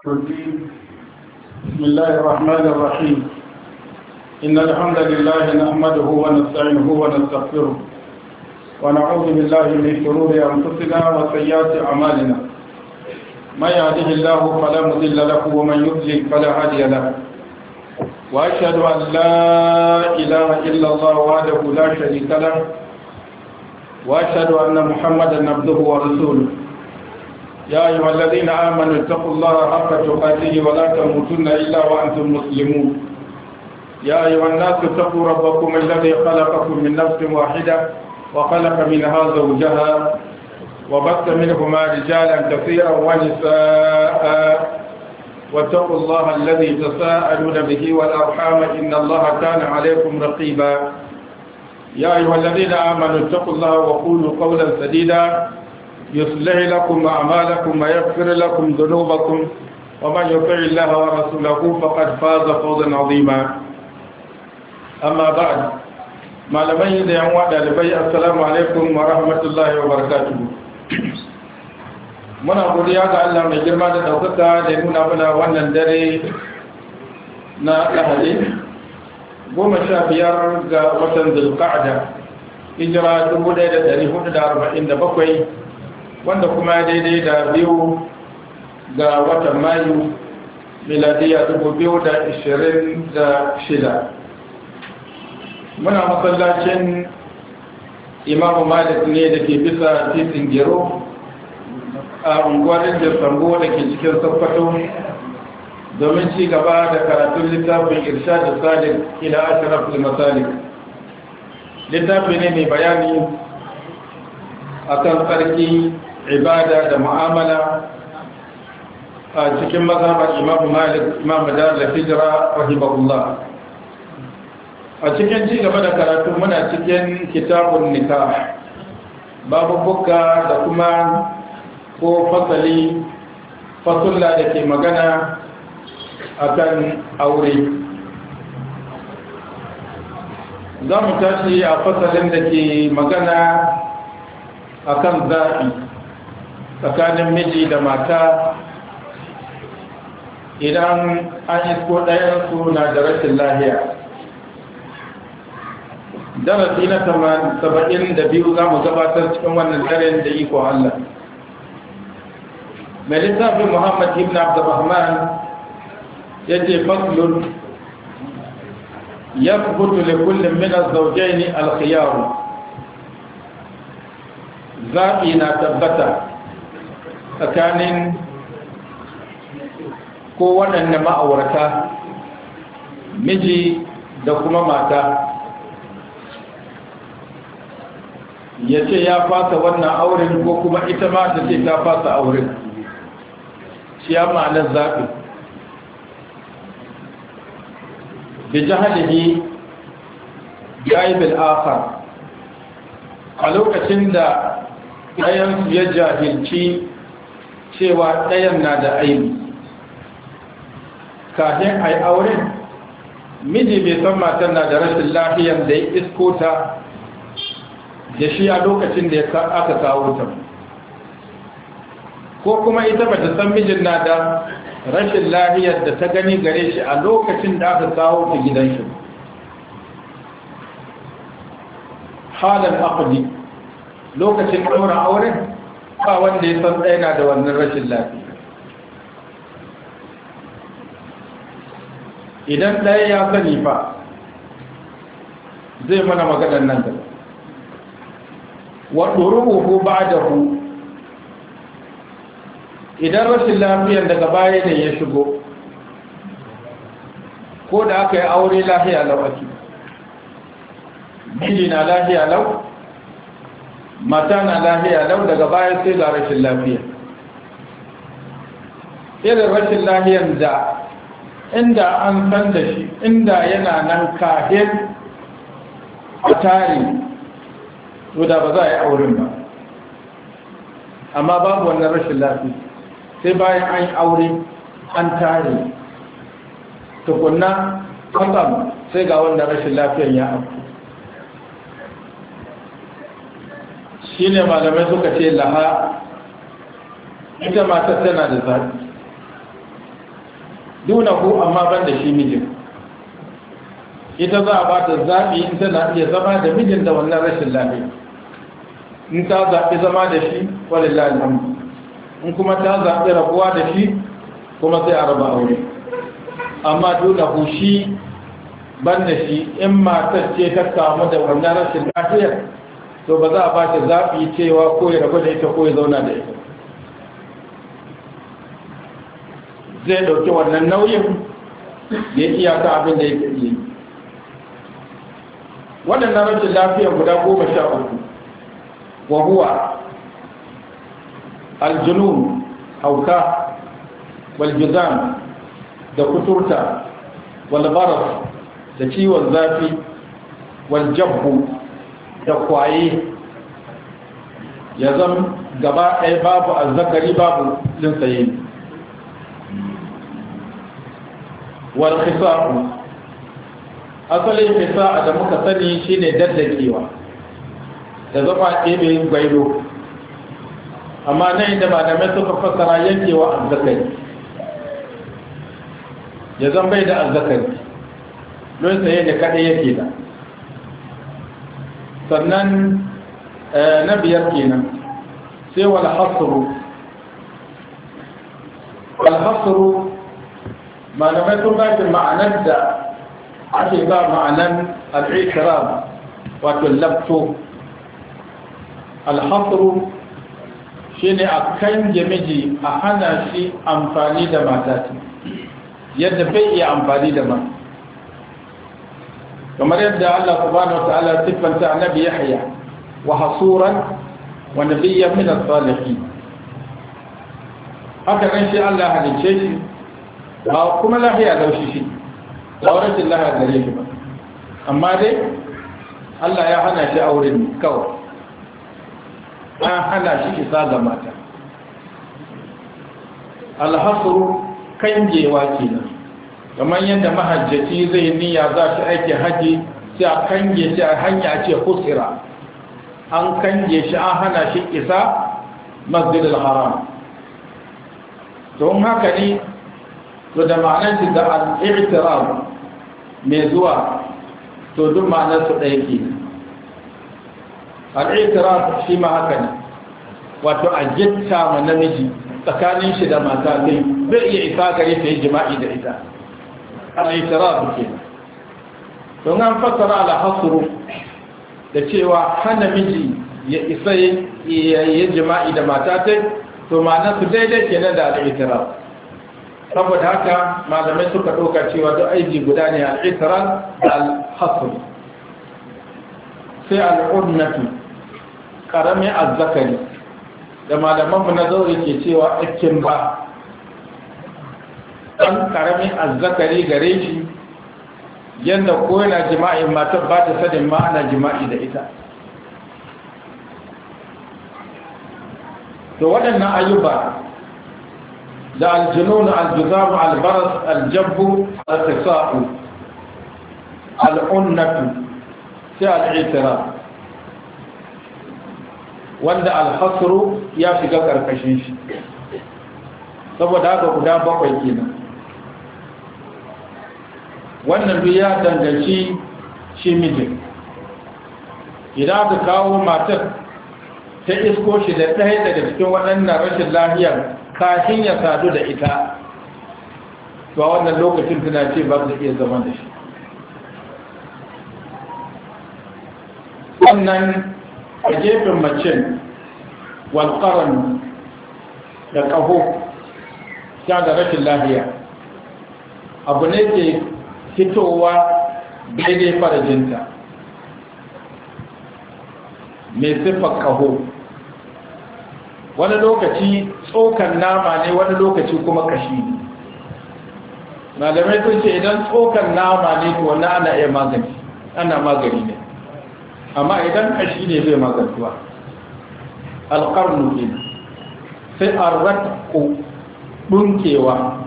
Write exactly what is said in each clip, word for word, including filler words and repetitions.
الرجيم. بسم الله الرحمن الرحيم. إن الحمد لله نحمده ونستعينه ونستغفره ونعوذ بالله من شرور أنفسنا وسيئات أعمالنا. من يهده الله فلا مضل له ومن يضلل فلا هادي له. وأشهد أن لا إله إلا الله وحده لا شريك له وأشهد أن محمدا عبده ورسوله. يا أيها الذين آمنوا اتقوا الله حق تقاته ولا تموتن إلا وأنتم مسلمون. يا أيها الناس اتقوا ربكم الذي خلقكم من نفس واحدة وخلق منها زوجها وبث منهما رجالا كثيرا ونساء واتقوا الله الذي تساءلون به والأرحام إن الله كان عليكم رقيبا. يا أيها الذين آمنوا اتقوا الله وقولوا قولا سديدا يصلح لكم أعمالكم ويغفر لكم ذنوبكم ومن يطع الله ورسوله فقد فاز فوزا عظيما. أما بعد ما لم يدع وعد لبي السلام عليكم ورحمة الله وبركاته. muna godiya ga Allah mai girma da daukaka da nuna mana wannan dare na Lahadi goma sha biyar ga watan Zulqa'da hijira dubu ɗaya da ɗari hudu da arba'in da bakwai wanda kuma daidai da biyu ga watan Mayu miladiya dubu biyu da ishirin da shida. Muna masallacin Imamu Malik ne da ke bisa titin Gero a unguwar da Sambo da ke cikin Sokoto domin ci gaba da karatun littafin Irshad Salik ila Ashraf al-Masalik. Littafi ne mai bayani akan tsarki, ibada da mu'amala a cikin mazhabar Imam Malik Imam Dar al-Hijra rahimahullah. A cikin ci gaba da karatu muna cikin kitabun nikah, babu bukka da kuma ko fasali fasulla da ke magana akan aure. Za mu tashi a fasalin da ke magana akan zaɓi tsakanin miji da mata idan an isko ɗayansu na da rashin lahiya. Darasi na saba'in da biyu za mu gabatar cikin wannan daren da iko Allah. Mai littafin Muhammad ibn Abdurrahman ya ce faslun ya kubutu da kullum minar zaujai ne alkhiyaru. Zaɓi na tabbata tsakanin ko waɗanne ma'aurata miji da kuma mata. Ya ce ya fasa wannan auren ko kuma ita ma ta ce ta fasa auren. Shi ya ma'anar zaɓi. Bi jahalihi gaibin akhar, a lokacin da ɗayan ya jahilci cewa ɗayan na da aibi. Kafin a yi auren, miji bai san matan na da rashin lafiyar da ya isko ta da shi a lokacin da aka kawo ta, ko kuma ita ba ta san mijin na da rashin lafiyar da ta gani gare shi a lokacin da aka kawo ta gidan shi. Halin akuli lokacin ɗaura auren ba wanda ya san ɗaya na da wannan rashin lafiya. Idan ɗaya ya sani fa zai mana maganar nan da waɗuruhu ba da hu, idan rashin lafiyar daga baya ne ya shigo ko da aka yi aure lafiya lau ake, miji na lafiya lau, mata na lafiya lau, daga baya sai ga rashin lafiya. Irin rashin lafiyar da inda an san da shi, inda yana nan kafin a tari to da ba za a yi auren ba, amma babu wannan rashin lafiya sai bayan an yi aure an tare tukunna kwatsam sai ga wannan rashin lafiyar ya abu. Shi ne malamai suka ce laha ita matar tana da zaɓi. dunahu amma ban da shi mijin. Ita za a ba ta zaɓi in tana iya zama da mijin da wannan rashin lafiya. In ta zaɓi zama da shi walillahi alhamdu, in kuma ta zaɓi rabuwa da shi kuma sai a raba aure. Amma dunahu shi ban da shi in matar ce ta kamu da wannan rashin lafiya, to ba za a ba ta zaɓi cewa ko ya rabu da ita ko ya zauna da ita. Zai ɗauki wannan nauyin ya iyaka abin da ya yi. Waɗannan rashin lafiya guda goma sha uku wa huwa aljunun, hauka, waljizam da kuturta, walbaras da ciwon zafi, waljabbu da kwaye, ya zama gaba ɗaya babu azzakari babu tsaye. Wal khisa'u, asalin khisa'a da muka sani shine daddakewa da zama ɗebe gwailo, amma nan inda malamai suka fassara yankewa azzakari, ya zama bai da azzakari don tsaye da kaɗai yake da. Sannan na biyar kenan sai wal hasru. Wal hasru malamai sun ba shi ma'anar da ake ba ma'anar al'ikirar, wato labto. Alhasru shi ne a kan miji a hana shi amfani da matati yadda bai iya amfani da ma, kamar yadda Allah subhanahu wa ta'ala siffanta annabi Yahya wa hasuran wa nabiyyan min as-salihin. Haka nan shi Allah halice shi ba kuma lahiya laushi shi ba rashin lahiya gare shi ba, amma dai Allah ya hana shi auren kawai, an hana shi isa ga mata. Alhasru kangewa kenan, kamar yadda mahajjaci zai niyya za shi aiki haji sai a kange shi a hanya ce husira, an kange shi an hana shi isa masjidil haram. Don haka ne to da ma'anar shi da al'i'tirar mai zuwa, to duk ma'anar su ɗaya ke. Al'i'tirar shi ma haka ne, wato a gitta ma namiji tsakanin shi da mata kai bai iya isa gare ta yi jima'i da ita. Al'i'tirar ke. Don an fassara al-hasru da cewa hana miji ya isa yi jima'i da mata kai, to ma'anar su daidai kenan da al'i'tirar. Saboda haka malamai suka ɗauka cewa duk aiki guda ne al'itirar da al-hasr. Sai al'unnatu, ƙaramin azzakari da malamanmu na zaure ke cewa ɗakin ba, ɗan ƙaramin azzakari gare shi yadda ko yana jima'in matar ba ta sanin ma ana jima'i da ita. To waɗannan ayyuba da aljinun, aljuzamu, albaras, aljabbu, alkhisa'u, al'unnatu, sai al'itira, wanda alhasru ya shiga ƙarƙashin shi, saboda haka guda bakwai kenan. Wannan duk ya danganci shi mijin. Idan aka kawo matar ta isko shi da ɗaya daga cikin waɗannan rashin lafiyar kafin ya sadu da ita, to a wannan lokacin tana ce ba su iya zama da shi. Wannan a gefen macen walƙaran da ƙaho ta da rashin lafiya abu ne ke fitowa daidai farajinta mai siffar ƙaho. Wani lokaci tsokan nama ne, wani lokaci kuma kashi ne. Malamai sun ce idan tsokan nama ne to wannan ana iya magani, ana magani ne, amma idan kashi ne bai magantuwa. Alƙarnu ne sai arratku, ɗunkewa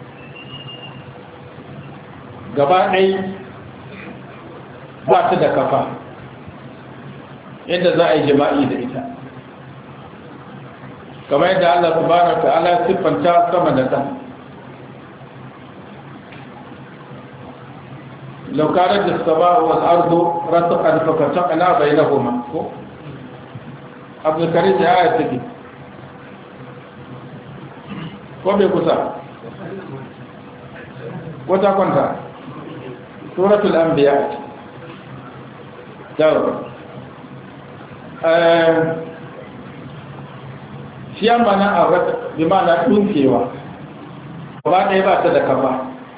gaba ɗai ba ta da kafa inda za a yi jima'i da ita, kamar yadda Allah subhanahu wa ta'ala siffanta sama da ta. law kanat as-samaa'u wal ardu ratqan fafataqna bainahuma ko Abdul Karim ya ayat take ko bai kusa wata kwanta suratul anbiya dawo eh shi amana a wata bi ma'ana dunkewa ba ɗaya ba ta da kafa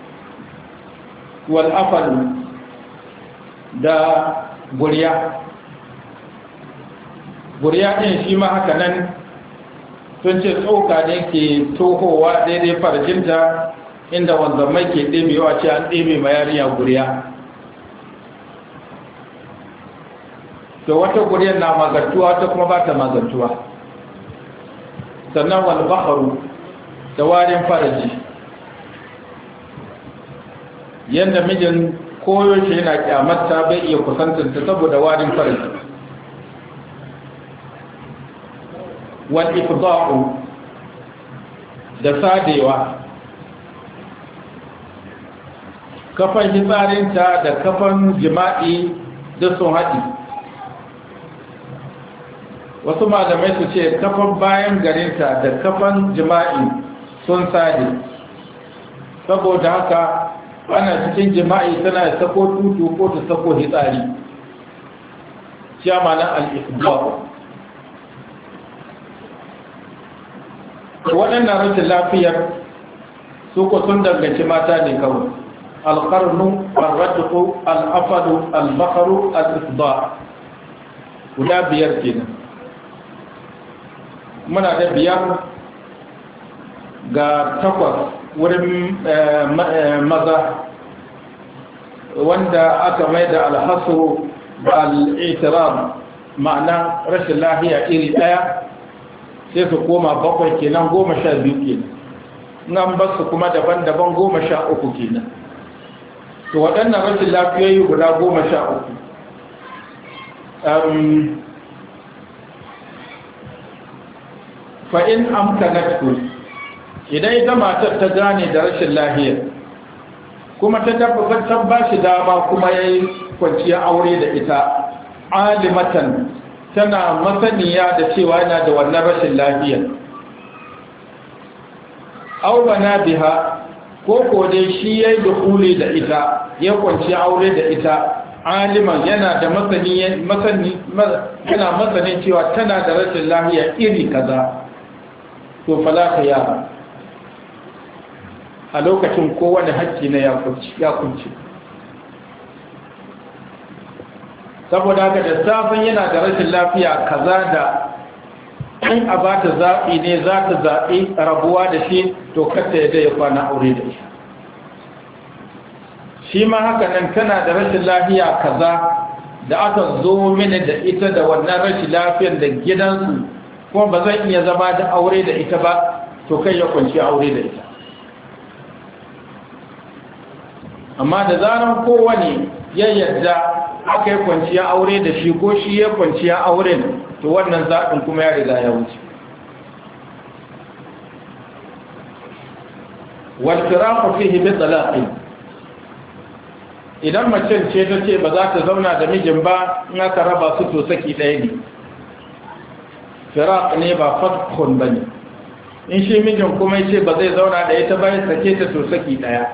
wal afal da buriya buriya ɗin shi ma haka nan sun ce tsoka ne ke tohowa daidai farjinta inda wanzamai ke ɗebewa ce an ɗebe ma yarinya buriya to wata buriyar na magantuwa ta kuma ba ta magantuwa sannan wal bakharu da warin faraji yadda mijin koyo shi yana kyamata bai iya kusantanta saboda warin faraji wal ifda'u da sadewa kafan hitsarinta da kafan jima'i da sun haɗi wasu malamai su ce kafan bayan garinta da kafan jima'i sun sade saboda haka ana cikin jima'i tana sako tutu ko ta sako hitsari shi amana al-ifda'u waɗannan rashin lafiyar su ko sun danganci mata ne kawai alƙarnu alraddu al'afadu albakaru al'isba guda biyar kenan muna da biyar ga takwas wurin maza wanda aka mai da alhassu al'itiram ma'ana rashin lafiya iri ɗaya sai su koma bakwai kenan goma sha biyu kenan nan ba su kuma daban-daban goma sha uku kenan to waɗannan rashin lafiyoyi guda goma sha uku fa'in amkanatku idan ita matar ta gane da rashin lafiya kuma ta tabbatar ba shi dama kuma ya yi kwanciyar aure da ita alimatan tana masaniya da cewa yana da wannan rashin lafiya aw bana biha ko ko dai shi yayi dukuli da ita ya kwanci aure da ita aliman yana da masani masani yana masanin cewa tana da rashin lafiya iri kaza to fala khiyara a lokacin kowane hakki na ya kunci ya kunci saboda haka da safin yana da rashin lafiya kaza da in a ba ta zaɓi ne za ta zaɓi rabuwa da shi to kata ya ya kwana aure da shi shi ma haka nan tana da rashin lafiya kaza da aka zo mini da ita da wannan rashin lafiyar da gidansu kuma ba zan iya zama da aure da ita ba to kai ya kwanci aure da ita amma da zaran kowane ya yarda aka yi kwanciya aure da shi ko shi ya kwanciya auren to wannan zaɓin kuma ya riga ya wuce walfiraku fihi bi talaqin idan macen ce ta ce ba za ta zauna da mijin ba in aka raba su to saki ɗaya ne firaq ne ba fathun bane in shi mijin kuma ya ce ba zai zauna da ita ba ya sake ta to saki ɗaya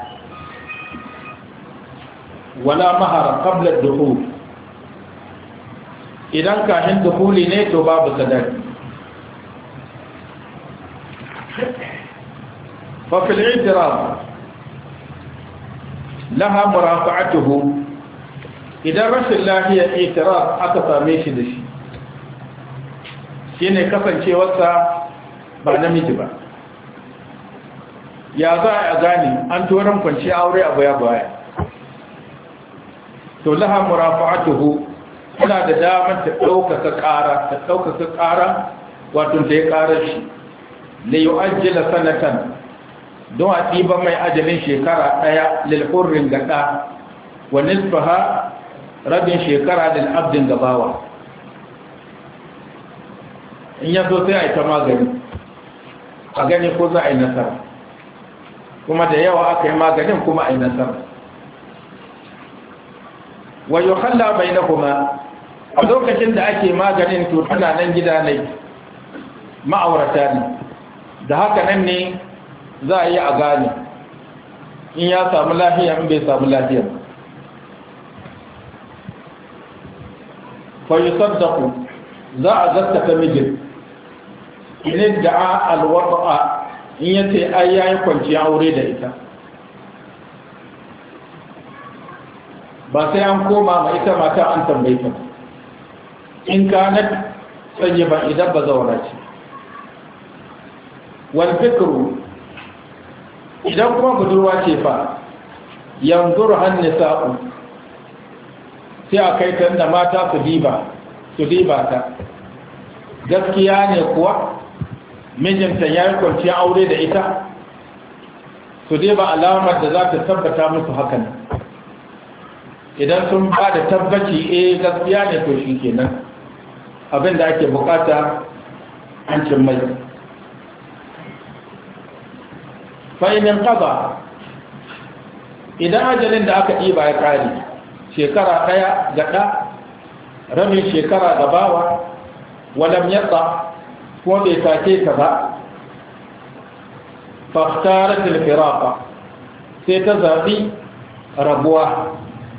wala mahara qabla ad-dukhul idan kafin dukhuli ne to babu sadaki fa fil i'tiraf laha murafa'atuhu idan rashin lafiya i'tiraf aka same shi da shi shine kasancewarsa ba namiji ba ya za a gani an turan kwanci aure a baya baya to laha murafa'atuhu tana da damar ta ɗaukaka ƙara ta ɗaukaka ƙara wato ta yi ƙarar shi da yi ajiyar sanatan don a ɗiba mai ajalin shekara ɗaya lilhurrin gaɗa wa nisfaha rabin shekara da abdin gabawa in yaso sai a yi ta magani a gani ko za a yi nasara kuma da yawa aka yi maganin kuma a yi nasara wa yukhalla bainahuma a lokacin da ake maganin to tana nan gida ne ma'aurata ne da haka nan ne za a yi a gane in ya samu lafiya in bai samu lafiya fa yusaddaqu za a gaskata mijin in da'a alwada'a in yace ai yayi kwanciya aure da ita ba sai an koma ma ita mata an tambaye ta in kanat tayyiba idan ba zaura ce wal fikru idan kuma budurwa ce fa yanzuru han nisa'u sai a kai ta da mata su diba su diba ta gaskiya ne kuwa mijinta ya yi kwanciyar aure da ita su diba alamar da za ta tabbata musu hakan idan sun ba da tabbaci eh gaskiya ne to shi kenan abin da ake bukata an cin mai fa'inin ƙaba idan ajalin da aka ɗiba ya ƙari shekara ɗaya ga ɗa rabin shekara ga bawa walam yatsa kuma bai take ta ba fakhtarat al-firaqa sai ta zabi rabuwa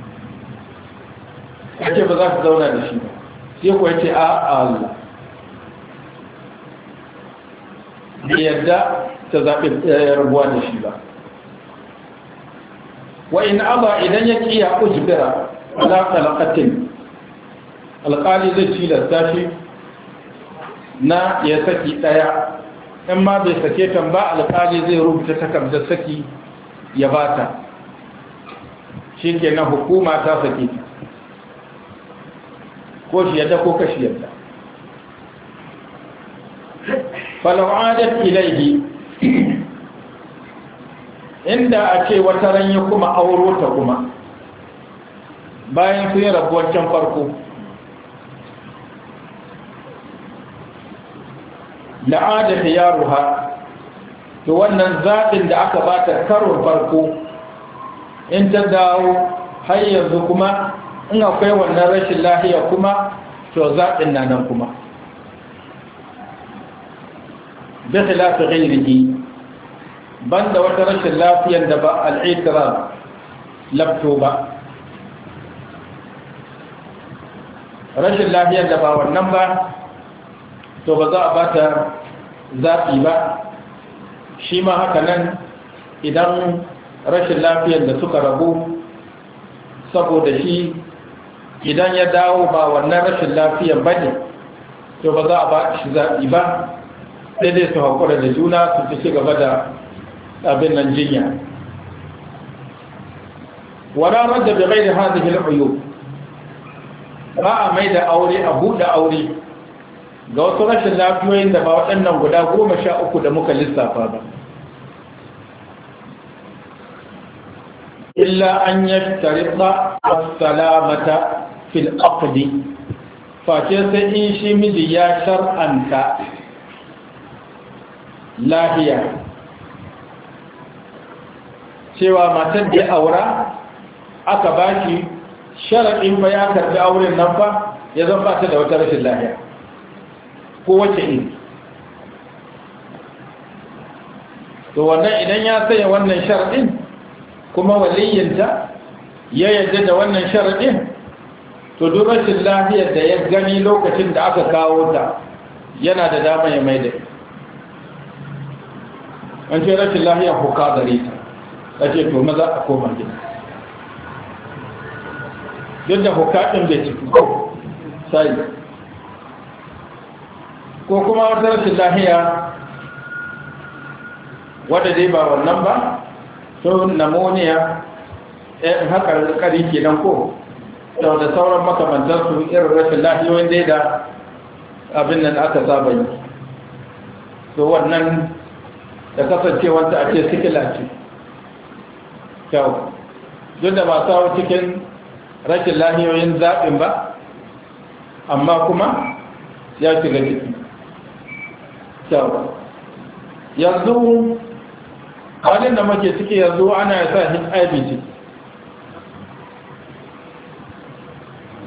ake ba za ta zauna da shi ba sai kuwa ce a Allah bai yadda ta zaɓi rabuwa da shi ba wa in aba idan ya kiya ujbira ala talaqatin alƙali zai tilasta shi na ya saki ɗaya in ma bai sake ta ba alƙali zai rubuta takardar saki ya bata shi ke na hukuma ta sake ta ko shi yadda ko kashi yadda falawa'adat ilaihi inda a ce wata ran ya kuma auro ta kuma bayan sun yi rabuwar can farko la'adat yaruha to wannan zaɓin da aka bata karon farko in ta dawo har yanzu kuma in akwai wannan rashin lahiya kuma to zaɓin na nan kuma bi khilafi ghairihi banda wata rashin lafiyar da ba al'itirar labto ba rashin lafiyar da ba wannan ba to ba za a ba ta zaɓi ba shi ma haka nan idan rashin lafiyar da suka rabu saboda shi idan ya dawo ba wannan rashin lafiyar ba ne to ba za a ba shi zaɓi ba sai dai su haƙura da juna su ci gaba da abin nan jinya wadarar da bai da hazihil uyu ba a mai da aure a buɗe aure ga wasu rashin lafiyoyin da ba waɗannan guda goma sha uku da muka lissafa ba illa an yi tarisa salamata fil aqdi face sai in shi miji ya shar'anta lahiya cewa matar da aura aka ba shi sharaɗin ba ya karɓi auren nan fa ya zan ba ta da wata rashin lahiya ko wace in to wannan idan ya saya wannan sharaɗin kuma waliyinta ya yadda da wannan sharaɗin to duk rashin lafiyar da ya gani lokacin da aka kawo ta yana da dama ya mai da an ce rashin lafiyar huka gare ta ta ce to maza a koma gida duk da hukatun bai ciki ko sai ko kuma wata rashin lahiya wadda dai ba wannan ba to pneumonia eh haka kari kenan ko da da sauran makamantar su irin rashin lahiyoyin dai da abin nan aka saba yi to wannan da kasancewar ta ake sikila ce kyau duk da ba sawo cikin rashin lahiyoyin zaɓin ba amma kuma ya shiga ciki kyau yanzu halin da muke ciki yanzu ana ya sa H I V ciki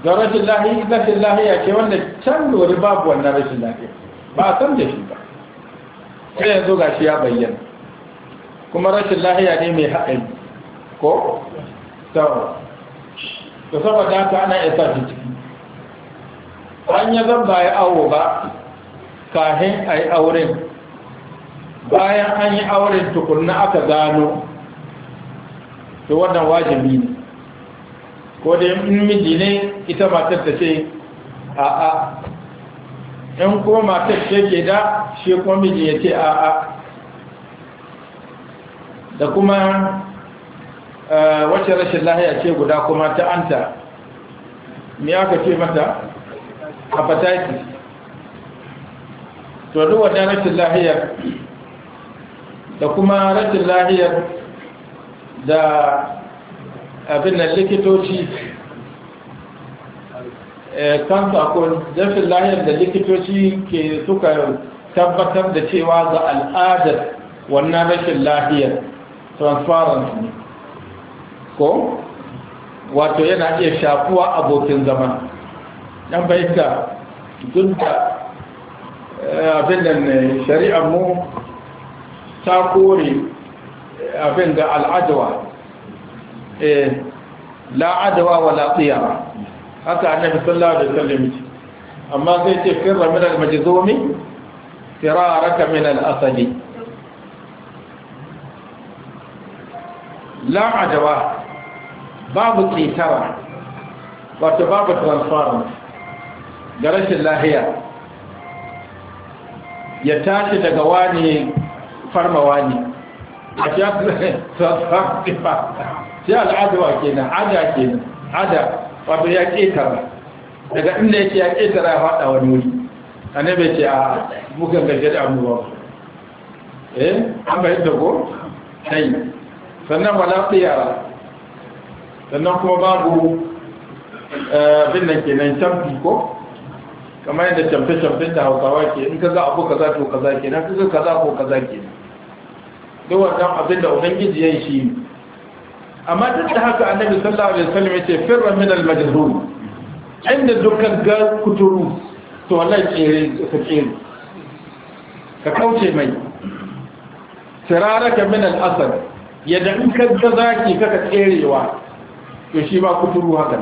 ga rashin lahiya rashin lahiya ce wanda can dori babu wannan rashin lahiya ba a san da shi ba sai yanzu ga shi ya bayyana kuma rashin lahiya ne mai haɗari ko? sau da saboda haka ana isa shi ciki an yi zan ba ya awo ba kahin a yi auren bayan an yi auren tukunna aka gano to wannan wajibi ne ko da in miji ne ita matar ta ce a a in kuma matar ce ke da shi kuma miji ya ce a a da kuma wacce rashin lahiya ce guda kuma ta anta me aka ce mata hepatitis to duk wannan rashin lahiyar da kuma rashin lahiyar da abin da likitoci kansu akwai rashin lahiyar da likitoci ke suka tabbatar da cewa ga al'adar wannan rashin lahiyar transparency ne ko wato yana iya shafuwa abokin zama yan bayyanta duk da abin da shari'ar mu ta kore abin da al'adawa la'adawa wa la'tsiyara haka annabi sallallahu alaihi wasallam amma zai ce firra min al-majzumi firaraka min al-asali la'adawa babu ƙetara wato babu transparent ga rashin lahiya ya tashi daga wani farma wani a shi transparent ba shi al'adawa kenan ada kenan ada wato ya ƙetara daga inda yake ya ƙetara ya faɗa wani wuri annabi ce a mukan gaje da abubuwa eh an bayyana ko sai sannan wala tsiyara sannan kuma babu bin nan kenan camfi ko kamar yadda camfe-camfe da hausawa ke in ka ga abu kaza to kaza ke na kaga kaza ko kaza ke duk wannan abin da ubangiji ya yi shi amma duk da haka annabi sallallahu alaihi wasallam ya ce firra min al-majzum inda dukkan ga kuturu to wallahi tsere ka tsere ka kauce mai siraraka min al-asad yadda in ka ga zaki kaka tserewa to shi ba kuturu haka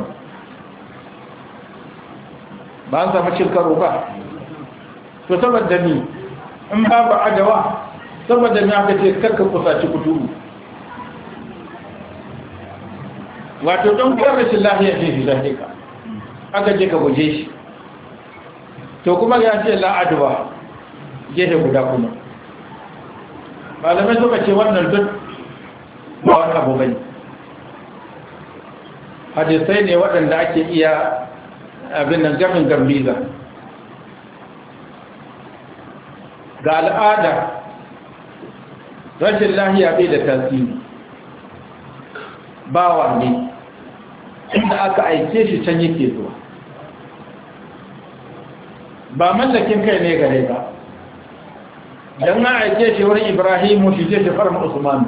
ba an samu cin karo ba to saboda ni in babu adawa saboda ni aka ce karka kusaci kuturu wato don kar rashin lahiya ne shi zahe ka aka je ka guje shi to kuma ya ce la'adawa gefe guda kuma malamai suka ce wannan duk ba wani abu bane hadisai ne waɗanda ake iya abin nan gamin gambiza ga al'ada rashin lahiya bai da tasiri bawa ne inda aka aike shi can yake zuwa ba mallakin kai ne gare ba don na aike shi wurin ibrahimu shi je shi farma usmanu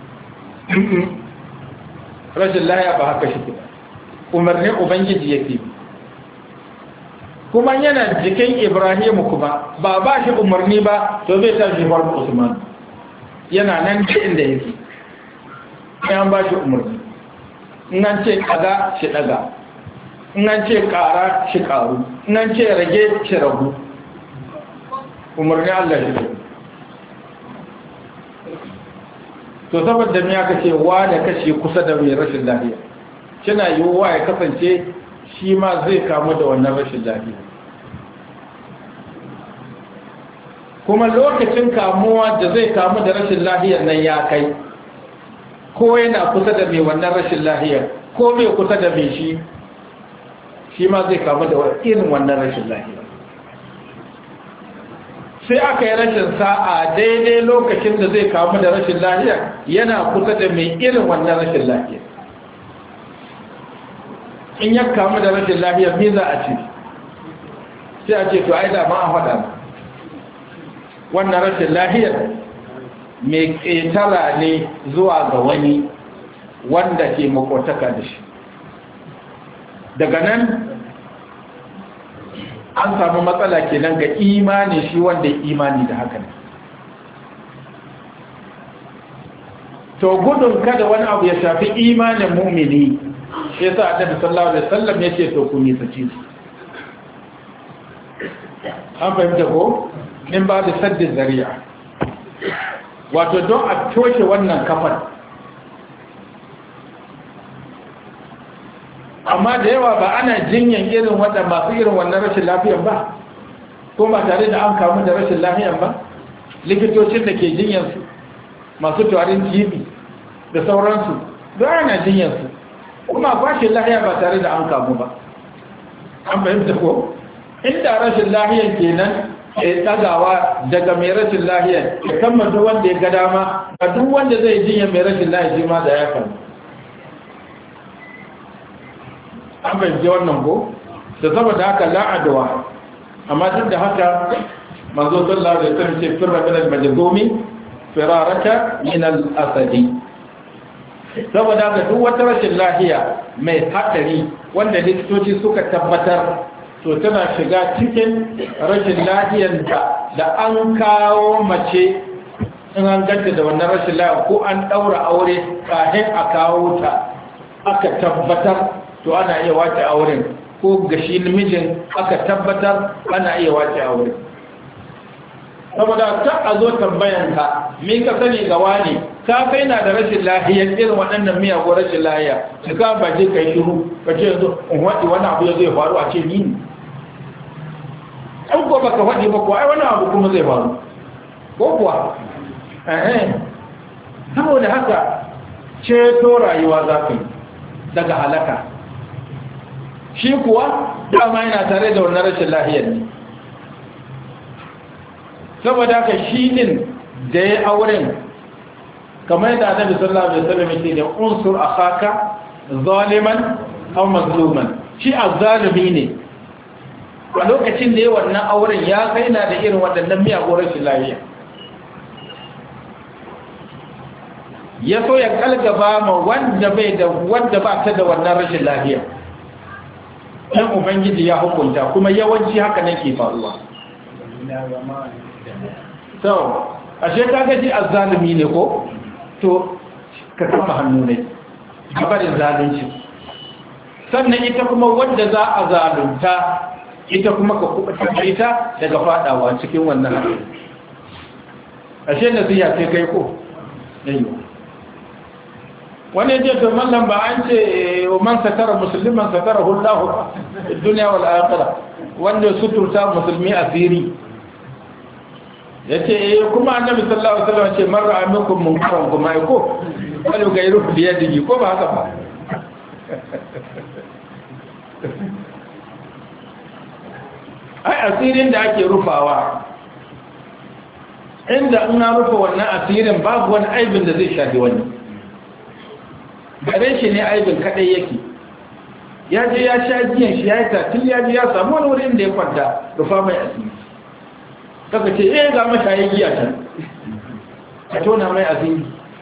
rashin lahiya ba haka shi ba umarnin ubangiji yake kuma yana jikin ibrahimu kuma ba ba shi umarni ba to zai tashi farma usmanu yana nan da inda yake yan ba shi umarni in an ce kaga shi daga in an ce kara shi karu in an ce rage shi ragu umarni Allah shi to saboda me aka ce wa da kashe kusa da mai rashin lafiya kina yiwuwa ya kasance shi ma zai kamu da wannan rashin lafiya kuma lokacin kamuwa da zai kamu da rashin lafiyar nan ya kai ko yana kusa da mai wannan rashin lafiyar ko bai kusa da mai shi shi ma zai kamu da irin wannan rashin lafiyar sai aka yi rashin sa'a daidai lokacin da zai kamu da rashin lafiya yana kusa da mai irin wannan rashin lafiya in ya kamu da rashin lafiya me za a ce sai a ce to ai da ma a faɗa wannan rashin lafiyar mai ƙetara ne zuwa ga wani wanda ke makotaka da shi daga nan an samu matsala kenan ga imani shi wanda ya imani da haka ne. To gudun kada wani abu ya shafi imanin mumini shi yasa Annabi sallallahu alaihi wasallam yace to ku nisaci su. An fahimta ko in ba da saddin zari'a wato don a toshe wannan kafar. Amma da yawa ba ana jinyan irin wanda masu irin wannan rashin lafiyan ba ko ba tare da an kamu da rashin lafiyan ba, likitocin da ke jinyansu masu tarin jibi da sauransu don ana jinyansu kuma kwashe lahiya ba tare da an kamu ba. An fahimta ko inda rashin lahiyan kenan ya tsagawa daga mai rashin lahiyan ya kama duk wanda ya ga dama ba duk wanda zai jinya mai rashin lahiya shi ma da ya kamu. An fahimci wannan ko da saboda haka la'adawa, amma duk da haka manzo sallallahu alaihi wasallam ce firra min al-majzumi firaraka min al-asadi. Saboda haka duk wata rashin lahiya mai hadari wanda likitoci suka tabbatar to tana shiga cikin rashin lahiyar da da an kawo mace in an ganta da wannan rashin lahiya ko an daura aure kafin a kawo ta aka tabbatar to ana iya wace auren, ko gashi namijin aka tabbatar ana iya wace auren. Saboda ta a zo tambayanka me ka sani ga wani ka kai na da rashin lahiya irin waɗannan miyagun rashin lahiya da ka baje kai shiru ka ce yanzu in waɗi wani abu ya zai faru a ce ni ne an ko baka waɗi ba ko ai wani abu kuma zai faru ko kuwa eh saboda haka ceto rayuwa za ka yi daga halaka. Shi kuwa dama yana tare da wannan rashin lahiyar ne. Saboda haka shi din da ya auren kamar yadda Annabi sallallahu alaihi wasallam yake da unsur akhaka zaliman aw mazluman, shi azzalimi ne a lokacin da ya wannan auren ya kai na da irin waɗannan miyagun rashin lahiya, ya so ya kalgaba ma wanda bai da wanda ba ta da wannan rashin lahiya. Dan ubangiji ya hukunta kuma yawanci haka ne ke faruwa. So, ashe kaga shi azzalimi ne ko? To ka kama hannu ne gabarin zalunci. Sannan ita kuma wanda za a zalunta ita kuma ka kubuta ita daga fadawa cikin wannan hadari. Ashe nasiha sai kai ko? Ayyo. Wani je to mallam ba an ce man satara musliman satara hullahu dunya wal akhirah, wanda suturta musulmi asiri. Yace eh kuma annabi sallallahu alaihi wasallam ce man ra'a minkum munkaran kuma ai ko wani gairu bi yadihi ko ba haka ba. Ai asirin da ake rufawa inda in na rufa wannan asirin babu wani aibin da zai shafi wani. Gare shi ne aibin kadai yake, ya je ya sha giyan shi ya yi tatil ya je ya samu wani wurin da ya kwanta rufa mai asiri, kaka ce eh ga mashayi giya can ka tona mai asiri.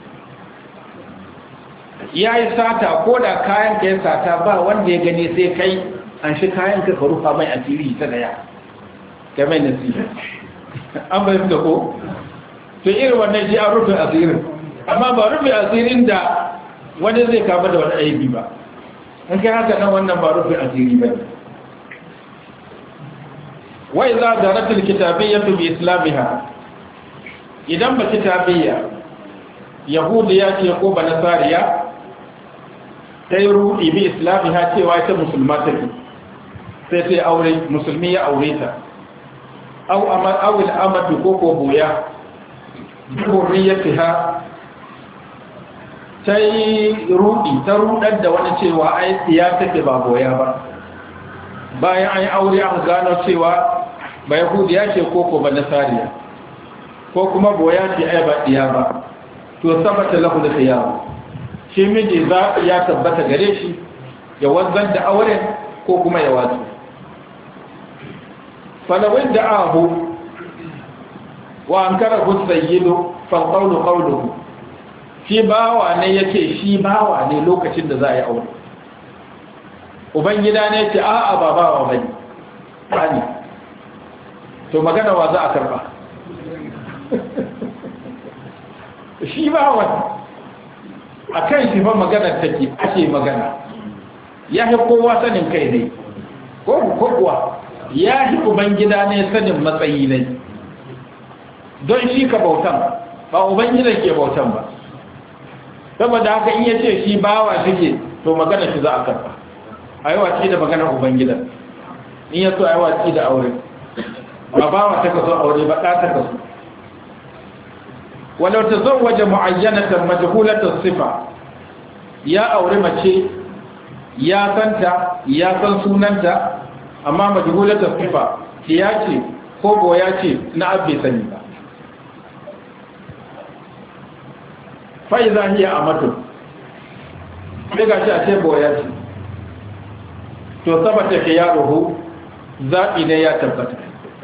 Ya yi sata ko da kayan ka ya sata ba wanda ya gani sai kai an shi kayan ka ka rufa mai asiri ta daya ka mai nasiha. An bai da ko to irin wannan shi an rufe asirin, amma ba rufe asirin da wani zai kama da wani aibi ba. In kai haka nan wannan ba rufe asiri ba. Wai za da ratul kitabiyya bi islamiha, idan ba kitabiyya yahudiya ce ko ba nasariya ta yi rudi bi islamiha cewa ita musulma take, sai sai aure musulmi ya aure ta, au amal awil amatu ko ko boya burriyatiha ta yi rudi ta rudar da wani cewa ai tsiya take ba boya ba, bayan an yi aure an gano cewa ba yahudiya ce ko ko ba nasariya ko kuma boya ce ai ba tsiya ba, to sabata lahu da tsiyawa shi miji za ya tabbata gare shi ya wanzar da auren ko kuma ya wato. falawin da ahu wa an kara husayyido falƙaunu ƙaunuhu, shi bawa ne ya ce shi bawa ne lokacin da za a yi aure, ubangida ne ce a'a ba bawa ba ne, to magana wa za a karba shi ba wani a kan shi ba magana take ake magana ya fi kowa sanin kai ne ko kuwa ya fi ubangida ne sanin matsayi ne don shi ka bautan ba ubangida ke bautan ba saboda haka in ya ce shi bawa suke to magana shi za a karba a yi watsi da maganar ubangida in ya so a yi watsi da aure ba bawa ta kaso aure ba ɗa ta kaso walau ta zan waje mu'ayyanatar majahulatar sifa ya aure mace ya santa ya san sunanta amma majahulatar sifa ya ce ko boya ce na abbe sani ba fa'iza hiya a matun daga shi a ce boya ce to sabata ke ya ruhu zaɓi ne ya tabbata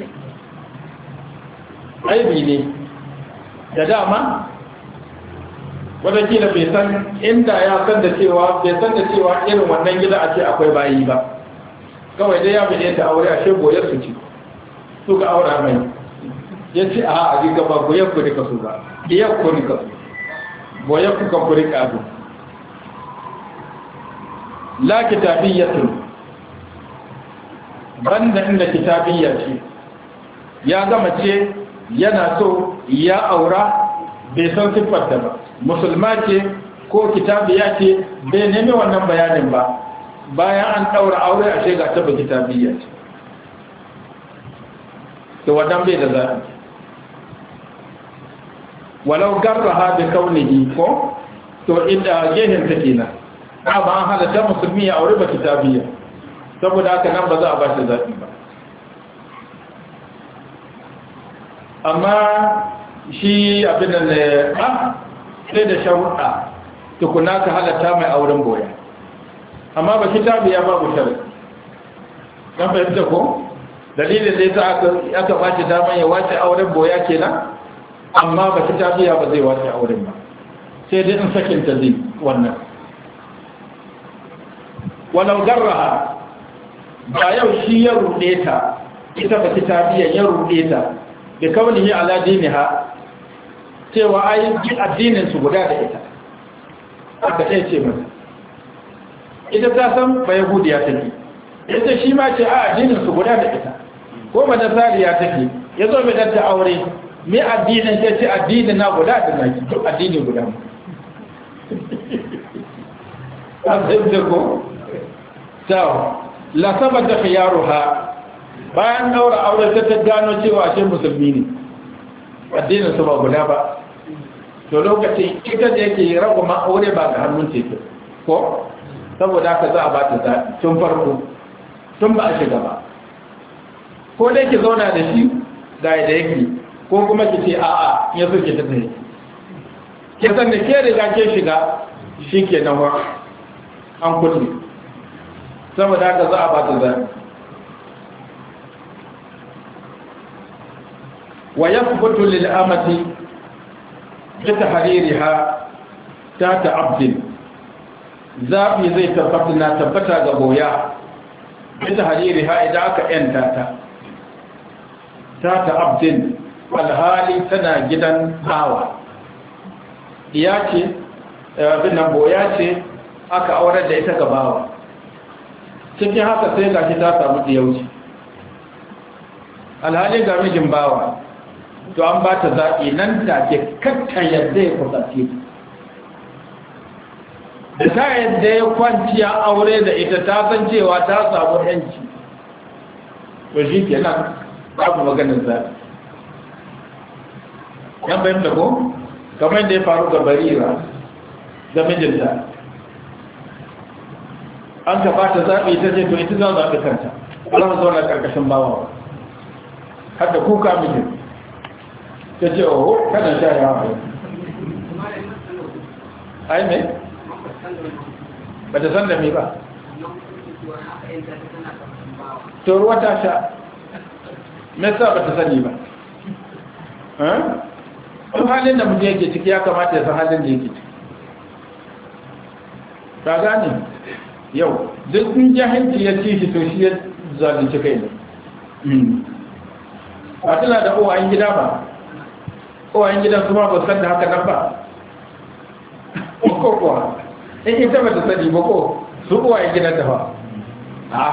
aibi ne da dama wadakila bai san inda ya san da cewa bai san da cewa irin wannan gida a ce akwai bayi ba kawai dai ya fi ta aure a shi boyar su ci su ga aura mai ya ce a a giga ba boyar ku rika su ba biyar ku rika su boyar ku kan ku rika su la kitabiyyatun banda inda kitabiyya ce ya gama ce yana so ya aura bai san siffarta ba musulma ce ko kitabiya ce bai nemi wannan bayanin ba bayan an ɗaura aure a shiga taba kitabiya ce to wannan bai da zaɓi walau garraha bi kaunihi ko to inda gehen ta kenan ba an halatta musulmi ya aure ba kitabiya saboda haka nan ba za a ba shi zaɓi ba amma shi abin da ne a sai da sharuɗa tukuna ka halatta mai auren boya amma ba kita biya babu shari'a kan fahimta ko dalilin da ya aka aka bace daman ya wace auren boya kenan amma ba kita biya ba zai wace auren ba sai dai in sakin ta zai wannan walau garraha ba yau shi ya ruɗe ta ita ba kita biya ya ruɗe ta da kawai ala diniha cewa ai addinin su guda da ita aka ɗaya ce mata ita ta san ba yahudiya take ita shi ma ce a addinin su guda da ita ko ba nasariya take ya zo mai ɗanta aure me addinin ta ce addinin na guda da naki duk addini guda mu an zai da ko ta lasabar da khiyaruha bayan daura aure ta ta gano cewa ashe musulmi ne addinin su ba guda ba to lokacin ita da yake rago ma aure ba ga hannun teku ko saboda haka za a ba ta zaɓi tun farko tun ba a shiga ba ko dai ki zauna da shi ga da yake ko kuma ki ce a'a ya so ki ta tsaye ki san da ke riga ke shiga shi ke nan an kulle saboda haka za a ba ta zaɓi ويثبت للأمة بتحريرها تات عبد ذابي زي تفتنا تبتا غبويا بتحريرها إذا أكا أنتاتا تات عبد والهالي تنا جدا باوا إياتي بنا بوياتي aka aurar da ita gabawa cikin haka sai ga shi ta samu diyauci alhali ga mijin bawa to an ba ta zaɓi nan take kakka yadda ya kusace da ta yadda ya kwanciya aure da ita ta san cewa ta samu yanci to shi ke nan babu maganin zaɓi yan bayan da ko kamar da ya faru ga barira da mijinta an ka ba ta zaɓi ta ce to ita za zaɓi kanta Allah zauna ƙarƙashin bawa har da kuka mijin ta ce oho kada sha yawa yau ai mai ba ta san da mai ba to ruwa ta sha me sa ba ta sani ba ɗan halin da mutum yake ciki ya kamata ya san halin da yake ciki ta gane yau duk in jahilci ya ci shi to shi ya zalunci kai ne ba tana da uwayen gida ba, uwayen gidan su ma ba san da haka nan ba ko kuwa in ita ba ta sani ba ko su uwayen gidan ta ba a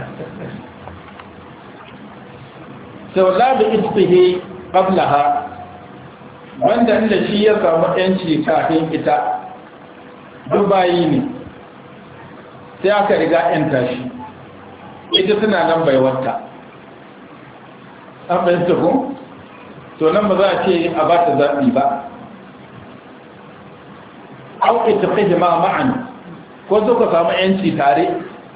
sau labi istihi qablaha wanda inda shi ya samu yanci kafin ita dubayi ne sai aka riga yanta shi ita suna nan bai wata an fahimta ku to nan ba za a ce a ba ta zaɓi ba au ita kai ma ma'an ko suka samu yanci tare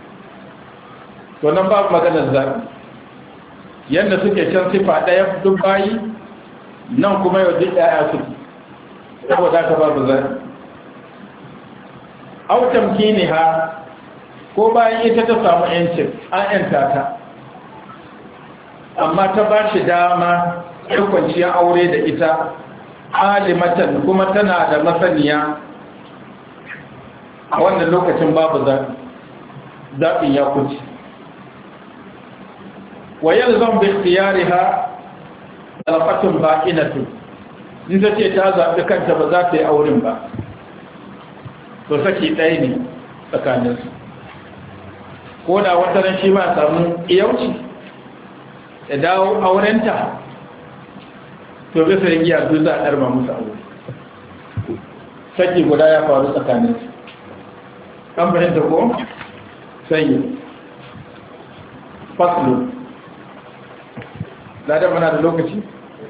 to nan ba maganar zaɓi yadda suke can sifa ɗaya duk bayi nan kuma yau duk ɗaya suke saboda ka babu zaɓi au tamkini ha ko bayan ita ta samu yancin an yanta ta amma ta ba shi dama ya kwanciyar aure da ita alimatan kuma tana da masaniya a wannan lokacin babu zaɓi zaɓin ya kuci wa yalzam bi ikhtiyariha alqatun baqinatu in ta ce ta zaɓi kanta ba za ta yi auren ba to saki ɗaya ne tsakaninsu ko da wata ran shi ma samu iyauci da dawo aurenta to bisa yin giya duk za a ɗarma musu aure saki guda ya faru tsakaninsu an fahimta ko sanyi faslo da mana da lokaci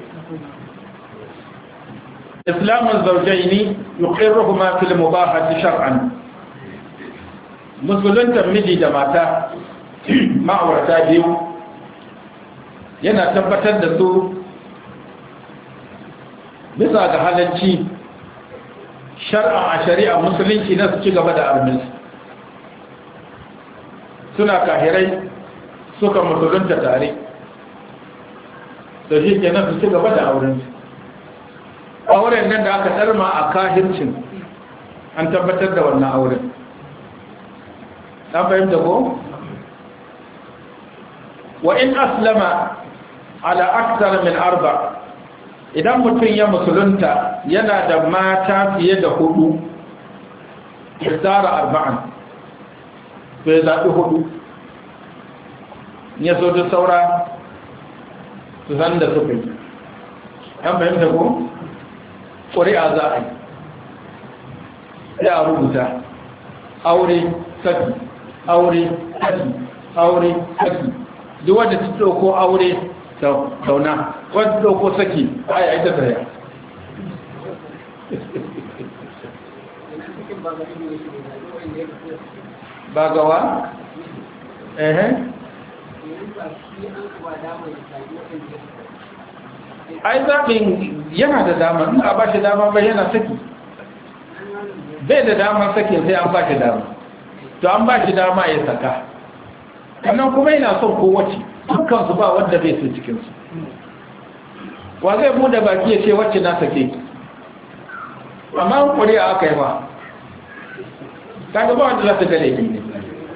islamun zaujaini yuqirruhuma fil mubahati shar'an musulunta miji da mata ma'aurata biyu yana tabbatar da su bisa ga halarci shar'a a shari'a musulunci na su ci gaba da arminsu suna kahirai suka musulunta tare da shi ke nan su ci gaba da aurensu auren nan da aka tsarma a kahircin an tabbatar da wannan auren an fahimta ko? wa in aslama ala akthar min arba idan mutum ya musulunta yana da mata fiye da hudu istara arba'an to ya zaɓi hudu ya so da saura su san da suka yi an fahimta ko? ƙuri'a za a yi ya rubuta aure saki aure saki aure saki duk wanda ta ɗauko aure sauna wanda ta ɗauko saki a yi aita tsaye ba gawa? ehe ai zaɓin yana da dama in a ba shi dama bai yana saki bai da dama sakin sai an ba shi dama to an ba shi dama ya saka sannan kuma yana son kowace dukkansu ba wanda bai so cikinsu wa zai bude baki ya ce wacce na sake amma an ƙuri'a aka yi ba ta gaba wanda za ta gane shi ne